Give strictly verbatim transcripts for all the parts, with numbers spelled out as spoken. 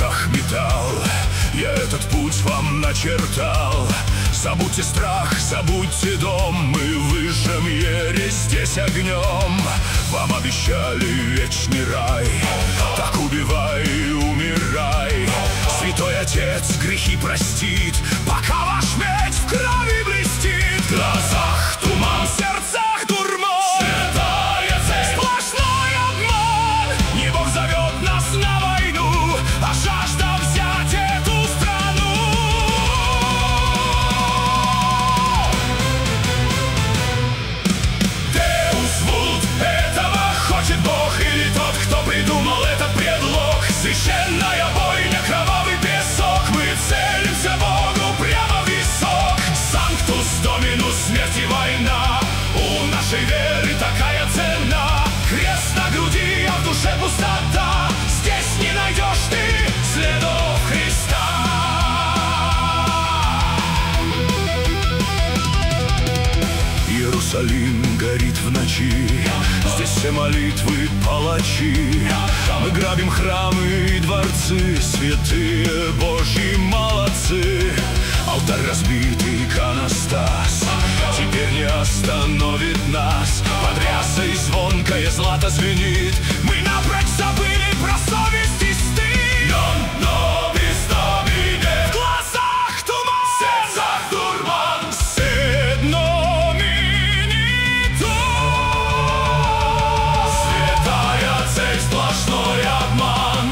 руках металл, я этот путь вам начертал. Забудьте страх, забудьте дом, мы выжжем ересь здесь огнем. Вам обещали вечный рай, так убивай и умирай. Святой Отец грехи простит, пока ваш меч в крови блестит. В глазах туман, в сердцах дурман, святая цель, сплошной обман. Не Бог зовет нас на войну, а жажда взять эту страну. Деус вулт, этого хочет Бог, или тот, кто придумал этот предлог. Священная бойня, кровавый песок, мы целимся Богу прямо в висок. Санктус доминус, смерть и война, у нашей веры такая цена. Крест на груди, а в душе пустота, здесь не найдешь ты следов Христа. Иерусалим горит в ночи, здесь все молитвы палачи. Мы грабим храмы и дворцы, святые Божьи молодцы. Алтарь разбитый, иконостас теперь не остановит нас. Под рясой звонкое злато звенит, мы напрочь забыли про совесть и стыд. Non nobis Domine, в глазах туман, в сердцах дурман. Sed nomini tuum, святая цель, сплошной обман.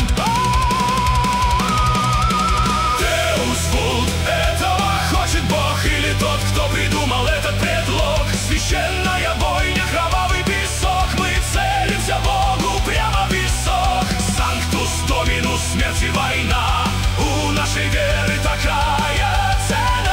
Деус вулт, этого хочет Бог, или тот, кто придумал этот предлог. Священная бойня, кровавый песок, мы целимся Богу прямо в висок. Санктус доминус, смерть и война, у нашей веры такая цена.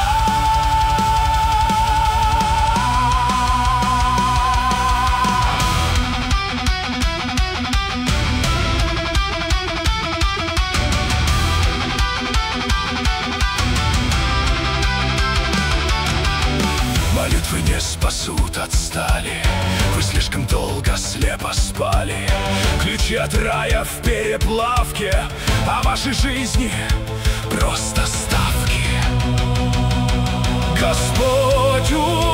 Молитвы не спасут, отстали, вы слишком долго слепо спали. Ключи от рая в переплавке, а вашей жизни просто ставки. Господь